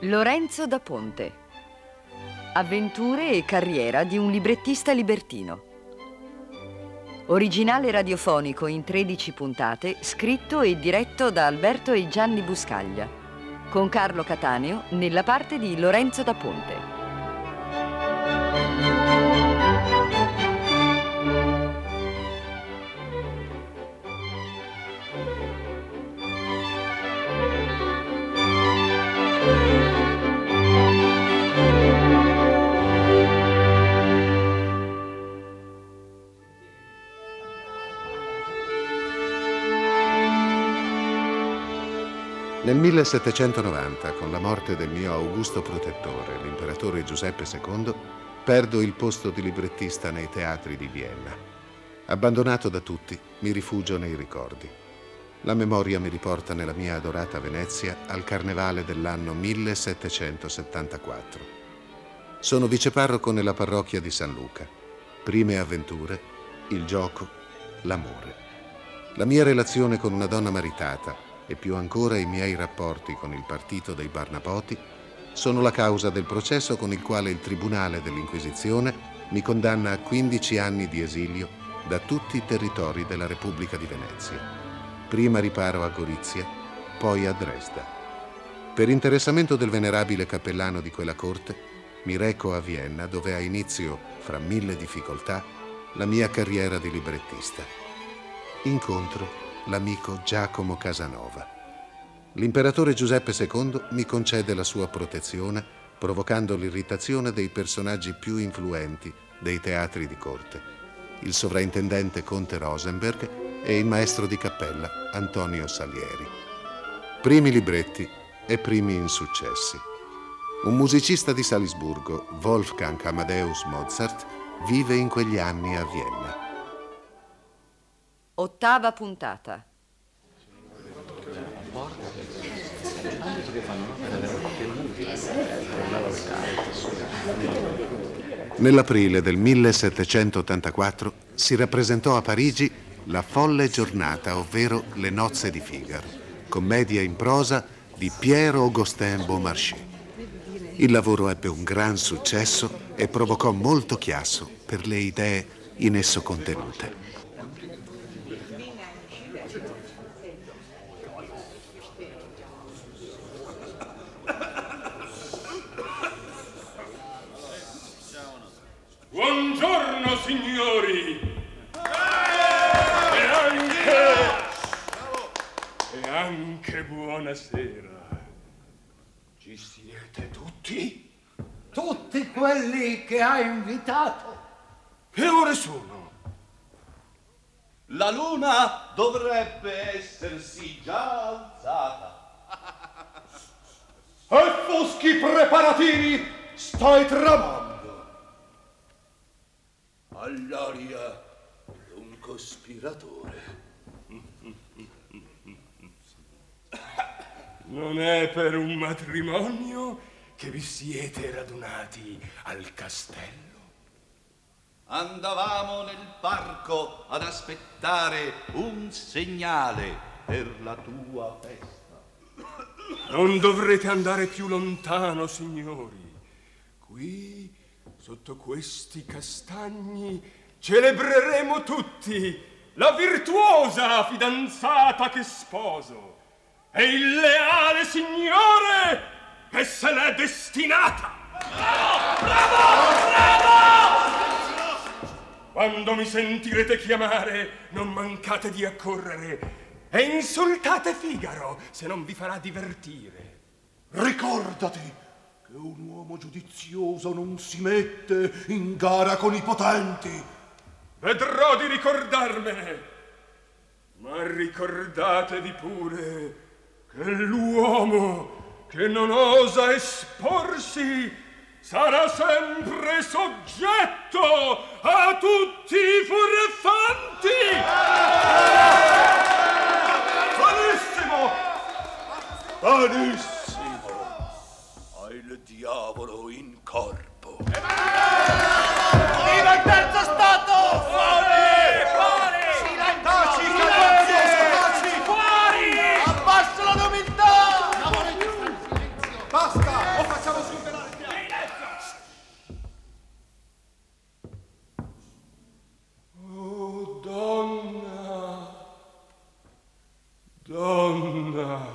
Lorenzo da Ponte. Avventure e carriera di un librettista libertino. Originale radiofonico in 13 puntate, scritto e diretto da Alberto e Gianni Buscaglia, con Carlo Cataneo nella parte di Lorenzo da Ponte. Nel 1790, con la morte del mio augusto protettore, l'imperatore Giuseppe II, perdo il posto di librettista nei teatri di Vienna. Abbandonato da tutti, mi rifugio nei ricordi. La memoria mi riporta nella mia adorata Venezia al carnevale dell'anno 1774. Sono viceparroco nella parrocchia di San Luca. Prime avventure, il gioco, l'amore. La mia relazione con una donna maritata e più ancora i miei rapporti con il partito dei Barnapoti sono la causa del processo con il quale il Tribunale dell'Inquisizione mi condanna a 15 anni di esilio da tutti i territori della Repubblica di Venezia. Prima riparo a Gorizia, poi a Dresda. Per interessamento del venerabile cappellano di quella corte, mi reco a Vienna, dove ha inizio, fra mille difficoltà, la mia carriera di librettista. Incontro l'amico Giacomo Casanova. L'imperatore Giuseppe II mi concede la sua protezione, provocando l'irritazione dei personaggi più influenti dei teatri di corte, il sovrintendente Conte Rosenberg e il maestro di cappella Antonio Salieri. Primi libretti e primi insuccessi. Un musicista di Salisburgo, Wolfgang Amadeus Mozart, vive in quegli anni a Vienna. Ottava puntata. Nell'aprile del 1784 si rappresentò a Parigi La folle giornata, ovvero Le nozze di Figaro, commedia in prosa di Pierre-Augustin Beaumarchais. Il lavoro ebbe un gran successo e provocò molto chiasso per le idee in esso contenute. Buongiorno signori! E anche buonasera. Ci siete tutti? Tutti quelli che hai invitato. Che ore sono? La luna dovrebbe essersi già alzata. A foschi preparativi stai tramando. All'aria un cospiratore. Non è per un matrimonio che vi siete radunati al castello? Andavamo nel parco ad aspettare un segnale per la tua festa. Non dovrete andare più lontano, signori. Qui, sotto questi castagni, celebreremo tutti la virtuosa fidanzata che sposo e il leale signore che se l'è destinata. Bravo! Bravo! Bravo! Quando mi sentirete chiamare, non mancate di accorrere e insultate Figaro se non vi farà divertire. Ricordati che un uomo giudizioso non si mette in gara con i potenti. Vedrò di ricordarmene, ma ricordatevi pure che l'uomo che non osa esporsi sarà sempre soggetto a tutti i furfanti. Benissimo! Benissimo! Hai il diavolo in corpo. Viva il terzo stato! Fuori! Fuori! Silenzio! Silenzio! Fuori! Abbassa la nobiltà! Basta! Donna,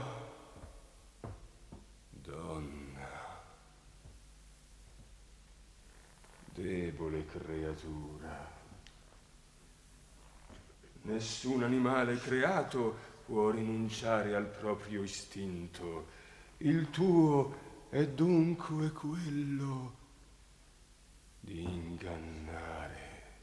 debole creatura, nessun animale creato può rinunciare al proprio istinto. Il tuo è dunque quello di ingannare.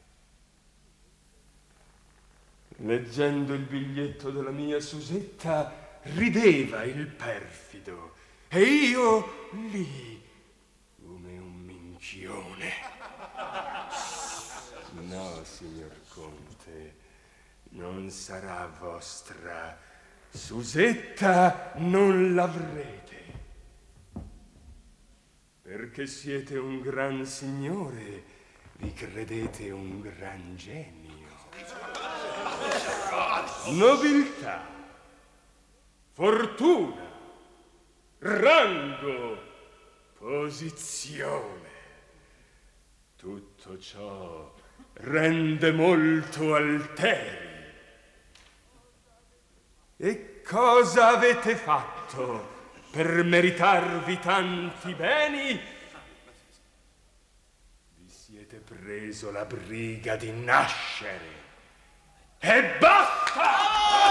Leggendo il biglietto della mia Susetta, rideva il perfido, e io lì come un minchione. No, signor Conte, non sarà vostra. Susetta non l'avrete, perché siete un gran signore, vi credete un gran genio. Nobiltà, fortuna, rango, posizione, tutto ciò rende molto alteri. E cosa avete fatto per meritarvi tanti beni? Vi siete preso la briga di nascere. E basta!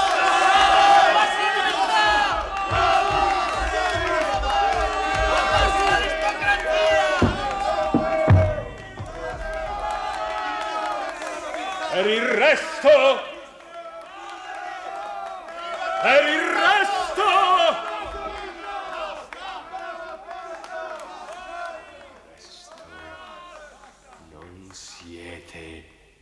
Per il resto, non siete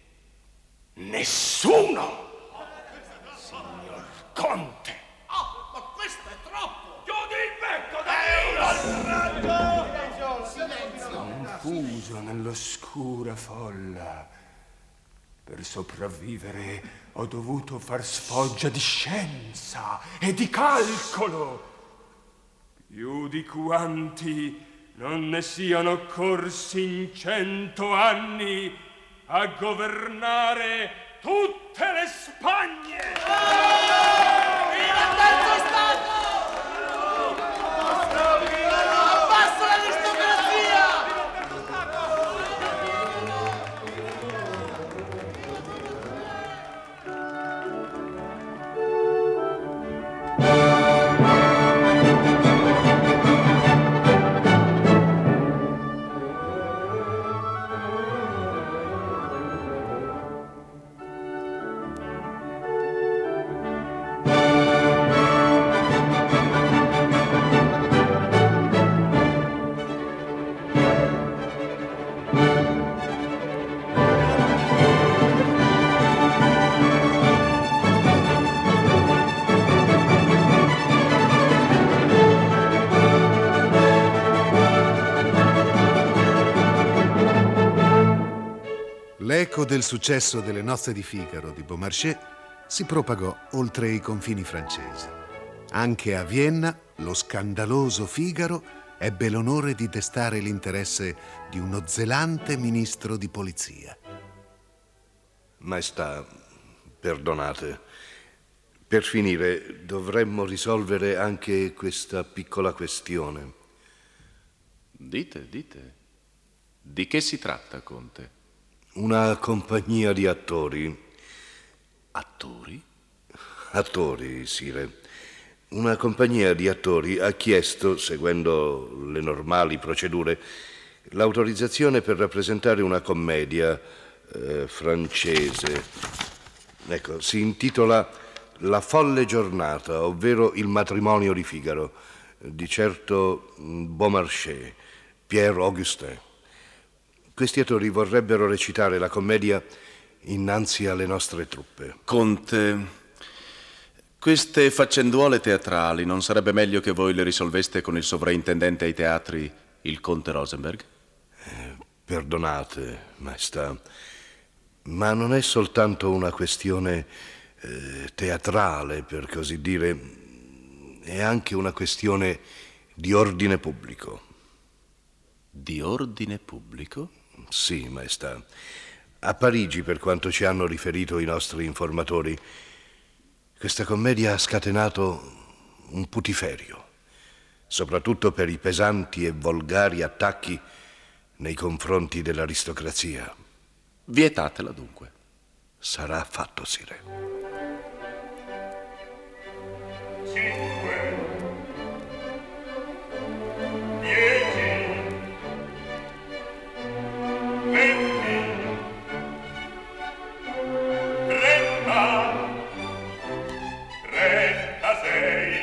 nessuno, signor Conte. Oh, ma questo è troppo! Chiudi il becco! Silenzio! Confuso nell'oscura folla, per sopravvivere ho dovuto far sfoggia di scienza e di calcolo, più di quanti non ne siano corsi in 100 anni a governare tutte le Spagne. Viva il terzo Stato! Abbassa l'aristocrazia! L'eco del successo delle nozze di Figaro di Beaumarchais si propagò oltre i confini francesi. Anche a Vienna lo scandaloso Figaro ebbe l'onore di destare l'interesse di uno zelante ministro di polizia. Maestà, perdonate. Per finire, dovremmo risolvere anche questa piccola questione. Dite. Di che si tratta, Conte? Una compagnia di attori. Attori? Attori, sire. Una compagnia di attori ha chiesto, seguendo le normali procedure, l'autorizzazione per rappresentare una commedia francese. Ecco, si intitola La folle giornata, ovvero Il matrimonio di Figaro, di certo Beaumarchais, Pierre Augustin. Questi attori vorrebbero recitare la commedia innanzi alle nostre truppe. Conte, queste faccenduole teatrali non sarebbe meglio che voi le risolveste con il sovrintendente ai teatri, il conte Rosenberg? Perdonate, maestà, ma non è soltanto una questione teatrale, per così dire, è anche una questione di ordine pubblico. Di ordine pubblico? Sì, maestà. A Parigi, per quanto ci hanno riferito i nostri informatori, Questa commedia ha scatenato un putiferio, soprattutto per i pesanti e volgari attacchi nei confronti dell'aristocrazia. Vietatela dunque. Sarà fatto, sire. 5, 10, 20, 30, 36,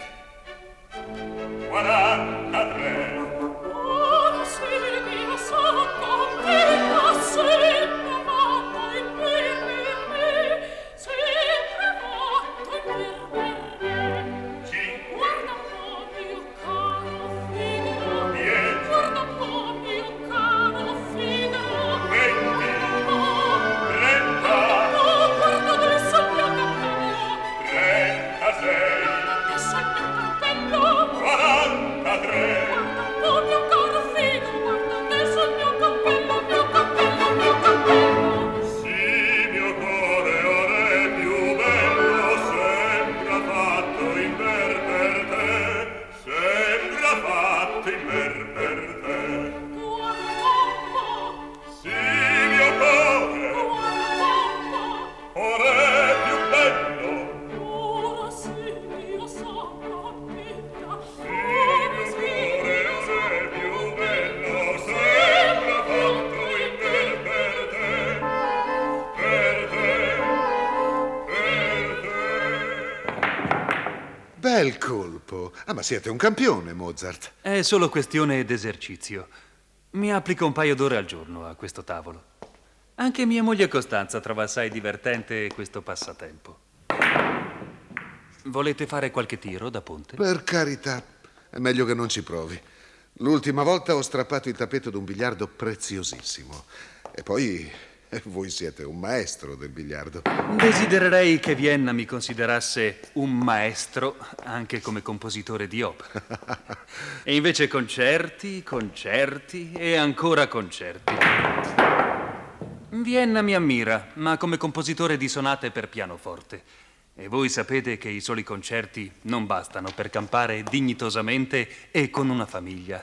43. Ora Silvia sa contenta, sempre fatta in per me, sempre fatta in per me. 5, Guarda un po' mio caro Figaro, 10, guarda un po' mio caro Figaro. 20, Oh, 30, oh, guarda adesso il mio cappello, 36, guarda adesso il mio cappello. 43. Oh mio caro Figaro, guarda adesso il mio cappello, mio cappello, mio cappello. Sì, mio cuore ora è più bello, sembra fatto in per te, sembra fatto in per te. Guarda un po', Sì, mio cuore guarda un po'. ora è più bello, Ora Silvia sa contenta, sì, mio cuore ora è più bello, sembra fatto in per te, per te, per te. Bel colpo. Ah, ma siete un campione, Mozart. È solo questione d'esercizio. Mi applico un paio d'ore al giorno a questo tavolo. Anche mia moglie Costanza trova assai divertente questo passatempo. Volete fare qualche tiro da ponte? Per carità, è meglio che non ci provi. L'ultima volta ho strappato il tappeto d'un biliardo preziosissimo. E poi voi siete un maestro del biliardo. Desidererei che Vienna mi considerasse un maestro anche come compositore di opera. E invece concerti, concerti e ancora concerti. Vienna mi ammira, ma come compositore di sonate per pianoforte. E voi sapete che i soli concerti non bastano per campare dignitosamente e con una famiglia.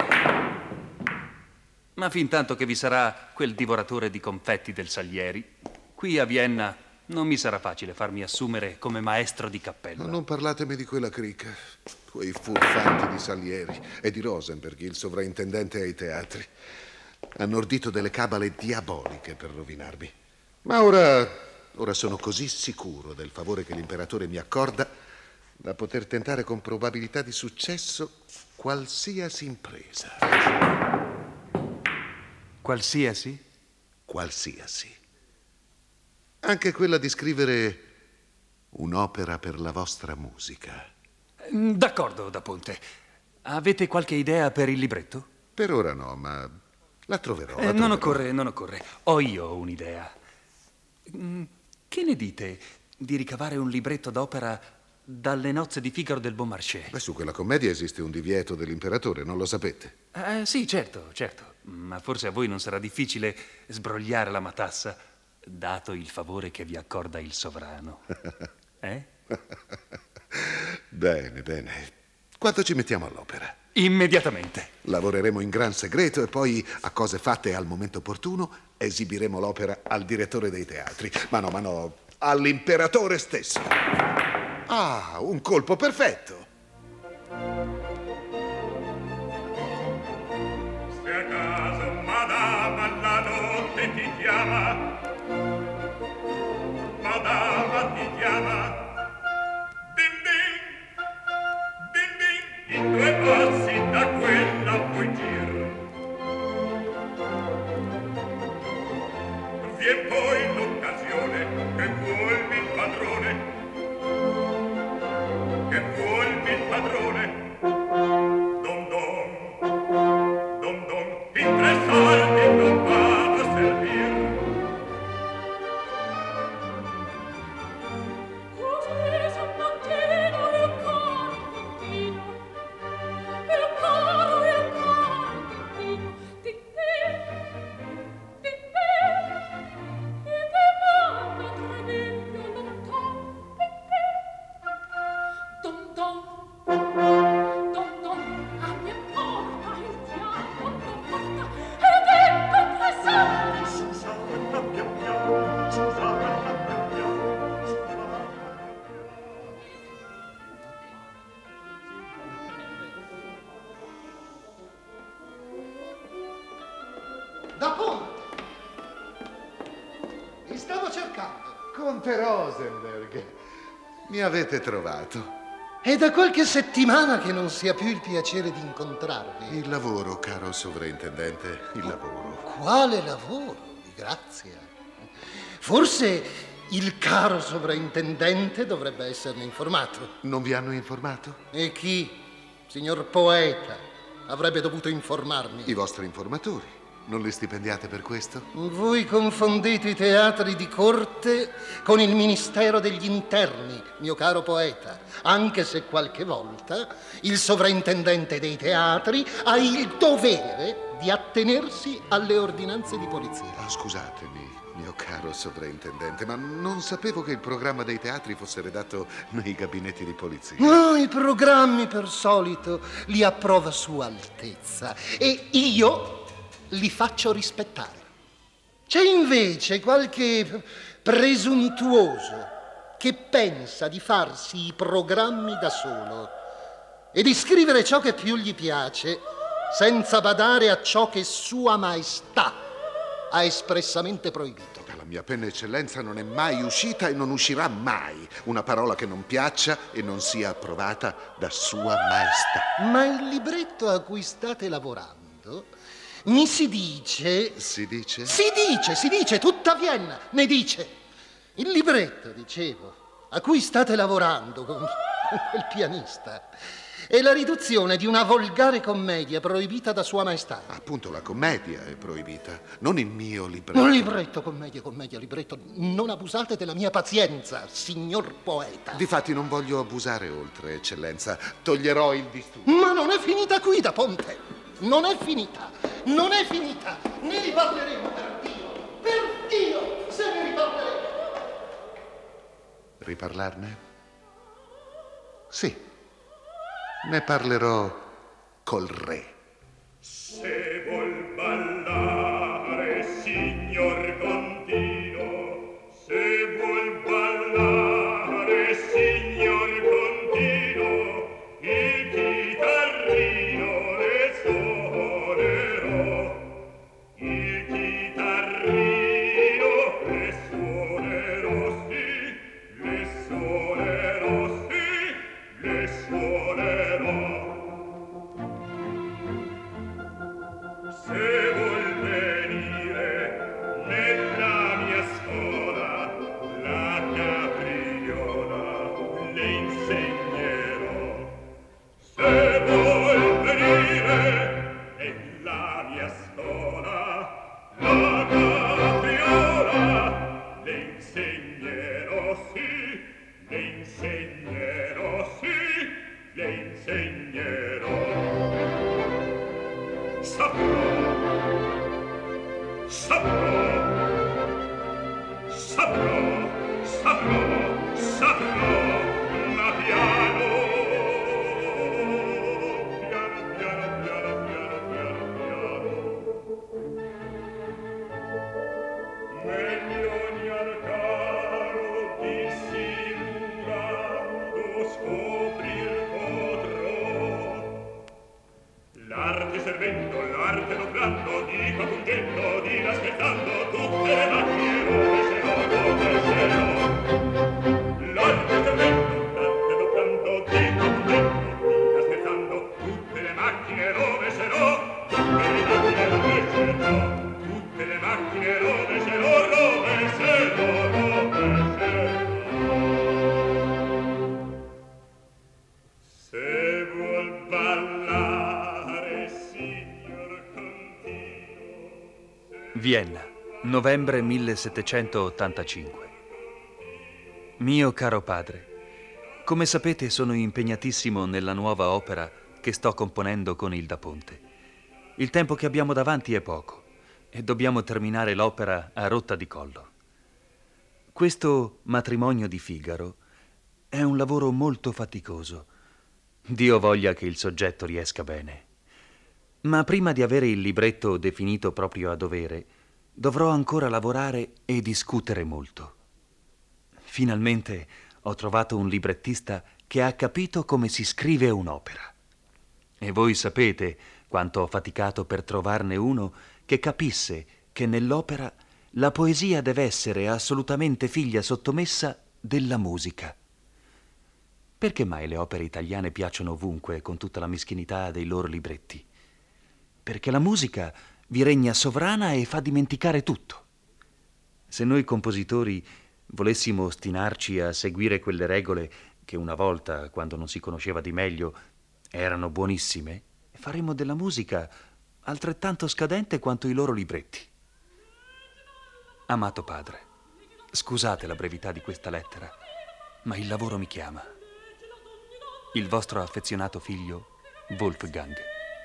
Ma fin tanto che vi sarà quel divoratore di confetti del Salieri, qui a Vienna non mi sarà facile farmi assumere come maestro di cappella. Ma non parlatemi di quella cricca, quei furfanti di Salieri e di Rosenberg, il sovrintendente ai teatri. Hanno ordito delle cabale diaboliche per rovinarmi. Ma ora sono così sicuro del favore che l'imperatore mi accorda da poter tentare con probabilità di successo qualsiasi impresa. Qualsiasi? Qualsiasi. Anche quella di scrivere un'opera per la vostra musica. D'accordo, da Ponte. Avete qualche idea per il libretto? Per ora no, ma la troverò. Non occorre. Ho io un'idea. Che ne dite di ricavare un libretto d'opera dalle nozze di Figaro del Beaumarchais? Beh, su quella commedia esiste un divieto dell'imperatore, non lo sapete? Sì, certo. Ma forse a voi non sarà difficile sbrogliare la matassa, dato il favore che vi accorda il sovrano. Bene. Quanto ci mettiamo all'opera? Immediatamente. Lavoreremo in gran segreto e poi, a cose fatte al momento opportuno, esibiremo l'opera al direttore dei teatri. Ma no, all'imperatore stesso. Ah, un colpo perfetto. Se a caso madama la notte ti chiama, madama ti chiama, din din, in 2 passi da quella puoi gir. Vien poi l'occasione che vuolmi il padrone, Don don, in 3 salti non vado a servir. Così son mattino il caro contino, il caro contino, di te, e te manda 3 miglia lontano, e te, Da Ponte! Vi stavo cercando. Conte Rosenberg, mi avete trovato. È da qualche settimana che non si ha più il piacere di incontrarvi. Il lavoro, caro sovrintendente, il lavoro. Quale lavoro? Di grazia. Forse il caro sovrintendente dovrebbe esserne informato. Non vi hanno informato? E chi, signor poeta, avrebbe dovuto informarmi? I vostri informatori. Non li stipendiate per questo? Voi confondete i teatri di corte con il Ministero degli Interni, mio caro poeta, anche se qualche volta il sovrintendente dei teatri ha il dovere di attenersi alle ordinanze di polizia. Scusatemi, mio caro sovrintendente, ma non sapevo che il programma dei teatri fosse redatto nei gabinetti di polizia. No, i programmi per solito li approva Sua Altezza e io li faccio rispettare. C'è invece qualche presuntuoso che pensa di farsi i programmi da solo e di scrivere ciò che più gli piace senza badare a ciò che Sua Maestà ha espressamente proibito. Dalla mia penna, eccellenza, non è mai uscita e non uscirà mai una parola che non piaccia e non sia approvata da Sua Maestà. Ma il libretto a cui state lavorando mi si dice... Si dice? Si dice, tutta Vienna ne dice. Il libretto, dicevo, a cui state lavorando con quel pianista è la riduzione di una volgare commedia proibita da Sua Maestà. Appunto, la commedia è proibita, non il mio libretto. Un libretto, commedia, libretto. Non abusate della mia pazienza, signor poeta. Difatti non voglio abusare oltre, eccellenza. Toglierò il disturbo. Ma non è finita qui, da Ponte. Non è finita. Ne riparleremo, per Dio, se ne riparleremo. Riparlarne? Sì, ne parlerò col re. Se vuol ballare, signor Contino, se vuol ballare, signor Contino, il chitarrino le suonerò, il chitarrino le suonerò, sì, le suonerò, sì, le suonerò. Se vuol venire nella mia scuola la capriola le insegnerò. Se vuol venire nella mia scuola la capriola le insegnerò, sì, le insegnerò, sì, le insegnerò. Saprò, ma piano, meglio ognar caro dissimulando scoprir potrò. L'arte servendo, l'arte doblando, dico pungendo, di scherzando, tutte le macchine rovescerò. L'arte servendo, l'arte doblando, dico pungendo, di scherzando, tutte le macchine rovescerò. Tutte le macchine rovescerò. Tutte le macchine rovescerò. Se vuol ballare, signor Contino. Vienna, novembre 1785. Mio caro padre, come sapete sono impegnatissimo nella nuova opera che sto componendo con il Da Ponte. Il tempo che abbiamo davanti è poco e dobbiamo terminare l'opera a rotta di collo. Questo matrimonio di Figaro è un lavoro molto faticoso Dio voglia che il soggetto riesca bene. Ma prima di avere il libretto definito proprio a dovere, dovrò ancora lavorare e discutere molto. Finalmente ho trovato un librettista che ha capito come si scrive un'opera. E voi sapete quanto ho faticato per trovarne uno che capisse che nell'opera la poesia deve essere assolutamente figlia sottomessa della musica. Perché mai le opere italiane piacciono ovunque con tutta la meschinità dei loro libretti? Perché la musica vi regna sovrana e fa dimenticare tutto. Se noi compositori volessimo ostinarci a seguire quelle regole che una volta, quando non si conosceva di meglio, erano buonissime, faremmo della musica altrettanto scadente quanto i loro libretti. Amato padre, scusate la brevità di questa lettera, ma il lavoro mi chiama. Il vostro affezionato figlio, Wolfgang.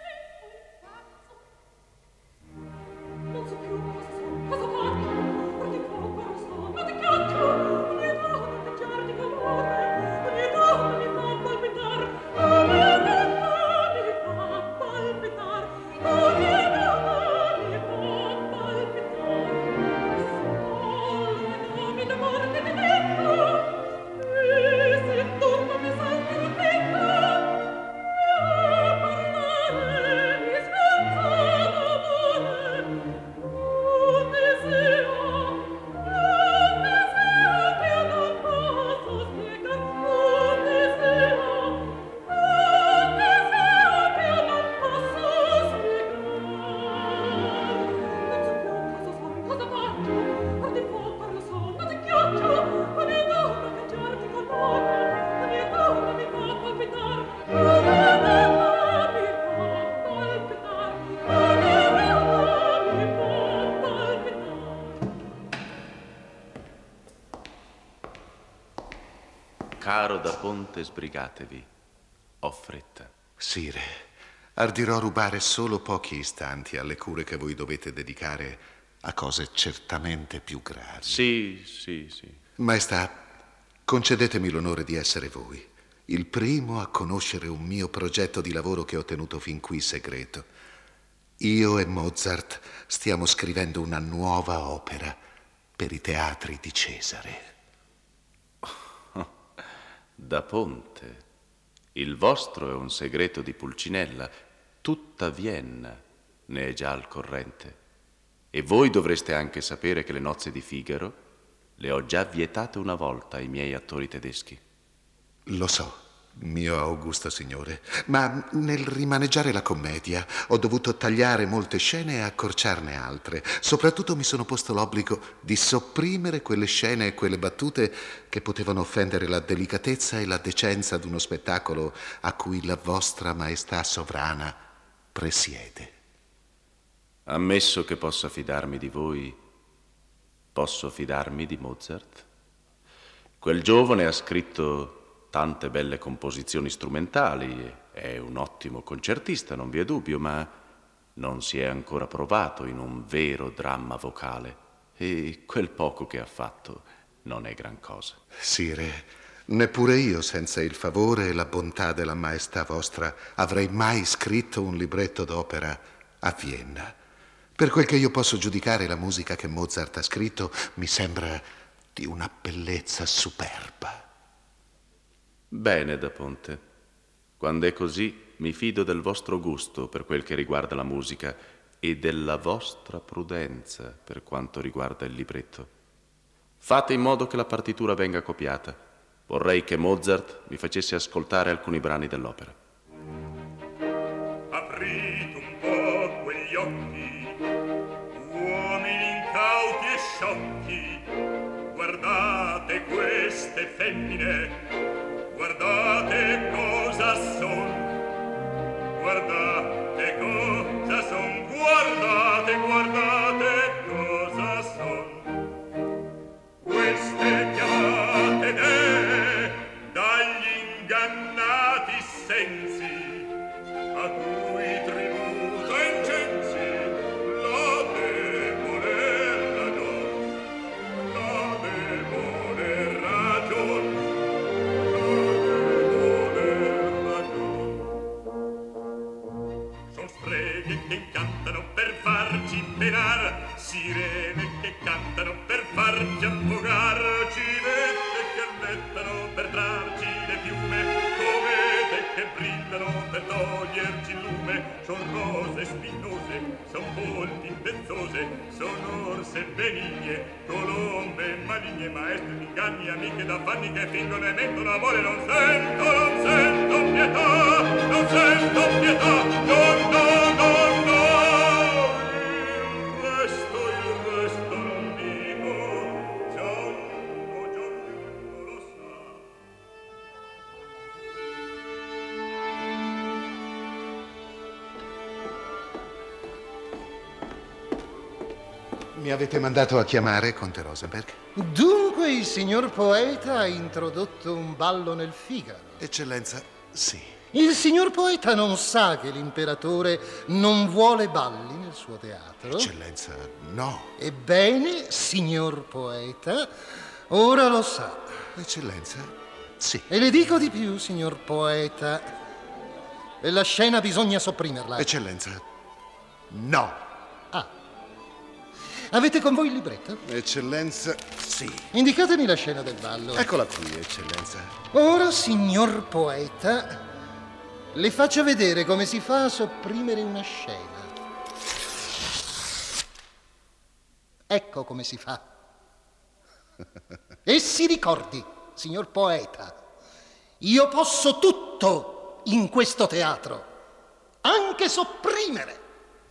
Caro da Ponte, sbrigatevi. Ho fretta. Sire, ardirò rubare solo pochi istanti alle cure che voi dovete dedicare a cose certamente più gravi. Sì. Maestà, concedetemi l'onore di essere voi, il primo a conoscere un mio progetto di lavoro che ho tenuto fin qui segreto. Io e Mozart stiamo scrivendo una nuova opera per i teatri di Cesare. Da Ponte, il vostro è un segreto di Pulcinella. Tutta Vienna ne è già al corrente. E voi dovreste anche sapere che le nozze di Figaro le ho già vietate una volta ai miei attori tedeschi. Lo so, mio augusto signore, ma nel rimaneggiare la commedia ho dovuto tagliare molte scene e accorciarne altre. Soprattutto mi sono posto l'obbligo di sopprimere quelle scene e quelle battute che potevano offendere la delicatezza e la decenza d'uno spettacolo a cui la vostra maestà sovrana presiede. Ammesso che possa fidarmi di voi, posso fidarmi di Mozart? Quel giovane ha scritto tante belle composizioni strumentali, è un ottimo concertista, non vi è dubbio, ma non si è ancora provato in un vero dramma vocale e quel poco che ha fatto non è gran cosa. Sire, neppure io, senza il favore e la bontà della maestà vostra, avrei mai scritto un libretto d'opera a Vienna. Per quel che io posso giudicare, la musica che Mozart ha scritto mi sembra di una bellezza superba. Bene, da Ponte. Quando è così, mi fido del vostro gusto per quel che riguarda la musica e della vostra prudenza per quanto riguarda il libretto. Fate in modo che la partitura venga copiata. Vorrei che Mozart mi facesse ascoltare alcuni brani dell'opera. Aprite un po' quegli occhi, uomini incauti e sciocchi, guardate queste femmine, guardate cosa son, guardate cosa son, guardate cosa son. Queste chiamate dee dagli ingannati sensi, a cui tributo incensi la debole ragion, la debole ragion. penar, sirene che cantano per farci affogar, civette che allettano per trarci le piume, comete che brillano per toglierci il lume, son rose spinose, son volti vezzose, son orse benigne, colombe maligne, maestre di inganni, amiche d'affanni che fingono e mentono amore. Non sento pietà, non sento pietà, no, il resto non dico, giorno lo sa. Mi avete mandato a chiamare, Conte Rosenberg? Dunque il signor poeta ha introdotto un ballo nel Figaro. Eccellenza, sì. Il signor poeta non sa che l'imperatore non vuole balli nel suo teatro? Eccellenza, no. Ebbene, signor poeta, ora lo sa. Eccellenza, sì. E le dico di più, signor poeta. La scena bisogna sopprimerla. Eccellenza, no. Avete con voi il libretto? Eccellenza, sì. Indicatemi la scena del ballo. Eccola qui, eccellenza. Ora, signor poeta, le faccio vedere come si fa a sopprimere una scena. Ecco come si fa. E si ricordi, signor poeta, io posso tutto in questo teatro, anche sopprimere.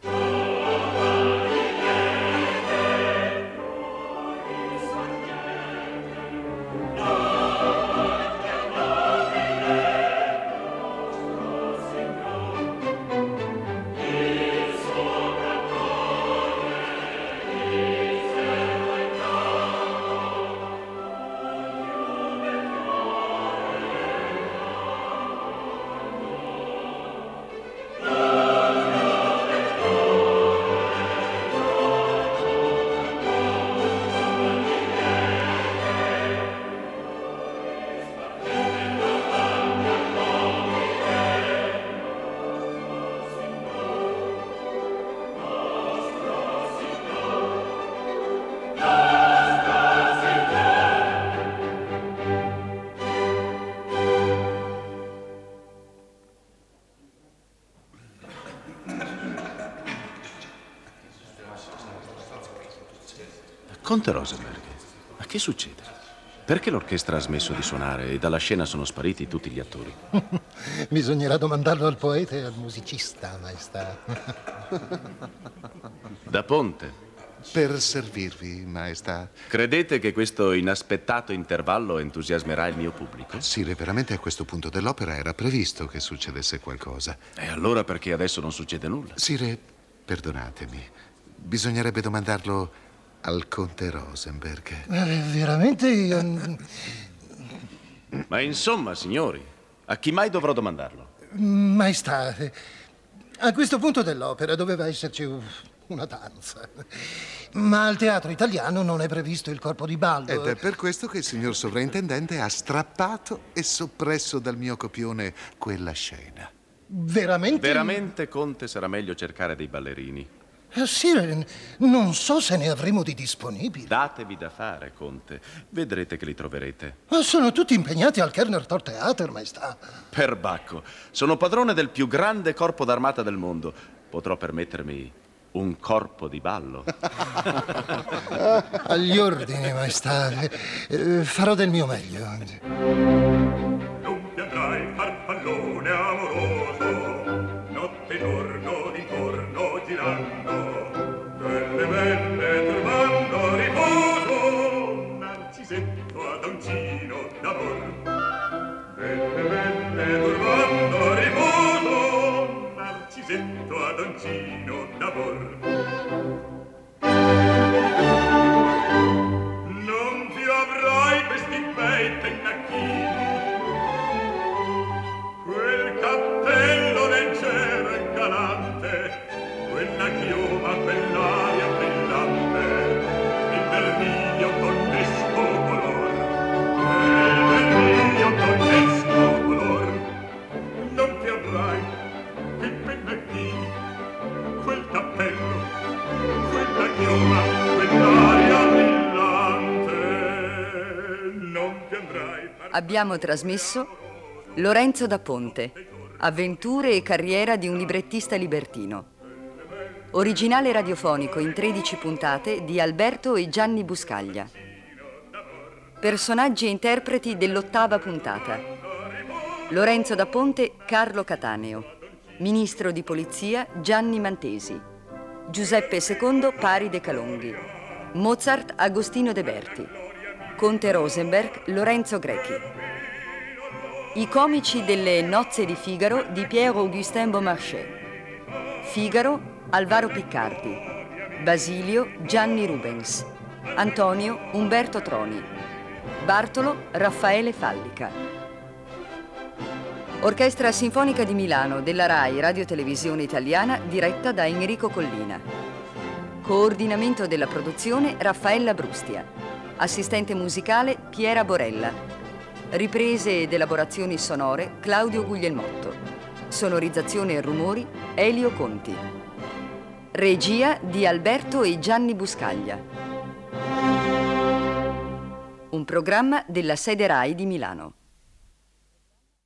Conte Rosenberg, ma che succede? Perché l'orchestra ha smesso di suonare e dalla scena sono spariti tutti gli attori? Bisognerà domandarlo al poeta e al musicista, maestà. Da Ponte. Per servirvi, maestà. Credete che questo inaspettato intervallo entusiasmerà il mio pubblico? Sire, veramente a questo punto dell'opera era previsto che succedesse qualcosa. E allora perché adesso non succede nulla? Sire, perdonatemi. Bisognerebbe domandarlo al Conte Rosenberg. Veramente io... Ma insomma, signori, a chi mai dovrò domandarlo? Maestà, a questo punto dell'opera doveva esserci una danza. Ma al teatro italiano non è previsto il corpo di ballo. Ed è per questo che il signor sovrintendente ha strappato e soppresso dal mio copione quella scena. Veramente? Veramente, Conte, sarà meglio cercare dei ballerini. Sì, non so se ne avremo di disponibili. Datevi da fare, Conte. Vedrete che li troverete. Ma sono tutti impegnati al Kerner Tor Theater, maestà. Perbacco, sono padrone del più grande corpo d'armata del mondo. Potrò permettermi un corpo di ballo. Agli ordini, maestà. Farò del mio meglio. Non ti andrai farfallone amoroso, notte e giorno d'intorno girando, quelle belle trovando riposo, narcisetto ad uncino d'amor. Quelle belle trovando riposo, narcisetto ad uncino d'amor. Non più avrai questi bei pennacchini, quel cappello leggero e galante, quella chioma, quell'aria brillante, il vermiglio tonnesco color, il vermiglio tonnesco color. Non ti avrai quei pennacchini, quel cappello, abbiamo trasmesso Lorenzo da Ponte, avventure e carriera di un librettista libertino. Originale radiofonico in 13 puntate di Alberto e Gianni Buscaglia. Personaggi e interpreti dell'8ª puntata. Lorenzo da Ponte, Carlo Cataneo. Ministro di Polizia, Gianni Mantesi. Giuseppe II, Pari De Calonghi. Mozart, Agostino De Berti. Conte Rosenberg, Lorenzo Grechi. I comici delle Nozze di Figaro di Pierre-Augustin Beaumarchais. Figaro, Alvaro Piccardi. Basilio, Gianni Rubens. Antonio, Umberto Troni. Bartolo, Raffaele Fallica. Orchestra Sinfonica di Milano della RAI Radio Televisione Italiana, diretta da Enrico Collina. Coordinamento della produzione Raffaella Brustia. Assistente musicale Piera Borella. Riprese ed elaborazioni sonore Claudio Guglielmotto. Sonorizzazione e rumori Elio Conti. Regia di Alberto e Gianni Buscaglia. Un programma della sede RAI di Milano.